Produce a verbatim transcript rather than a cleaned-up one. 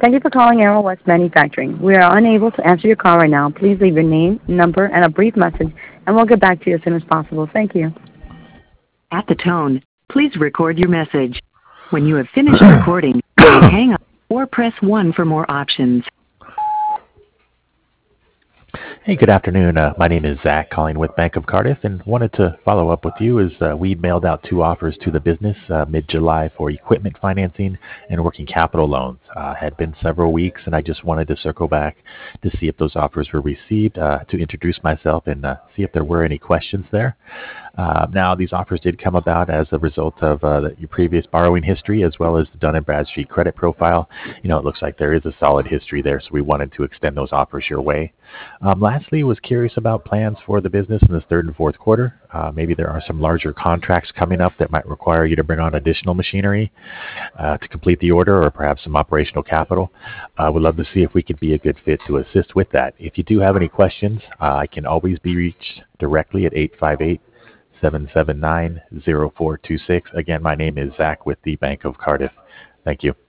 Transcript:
Thank you for calling Arrow West Manufacturing. We are unable to answer your call right now. Please leave your name, number, and a brief message, and we'll get back to you as soon as possible. Thank you. At the tone, please record your message. When you have finished recording, hang up or press one for more options. Hey, good afternoon. Uh, my name is Zach, calling with Bank of Cardiff, and wanted to follow up with you as uh, we mailed out two offers to the business uh, mid-July for equipment financing and working capital loans. Uh, had been several weeks, and I just wanted to circle back to see if those offers were received, uh, to introduce myself and uh, see if there were any questions there. Uh, now, these offers did come about as a result of uh, the, your previous borrowing history, as well as the Dun and Bradstreet credit profile. You know, it looks like there is a solid history there, so we wanted to extend those offers your way. Um, lastly, was curious about plans for the business in the third and fourth quarter. Uh, maybe there are some larger contracts coming up that might require you to bring on additional machinery uh, to complete the order, or perhaps some operational capital. Uh, we'd love to see if we could be a good fit to assist with that. If you do have any questions, uh, I can always be reached directly at eight five eight, seven seven nine, zero four two six. Again, my name is Zach with the Bank of Cardiff. Thank you.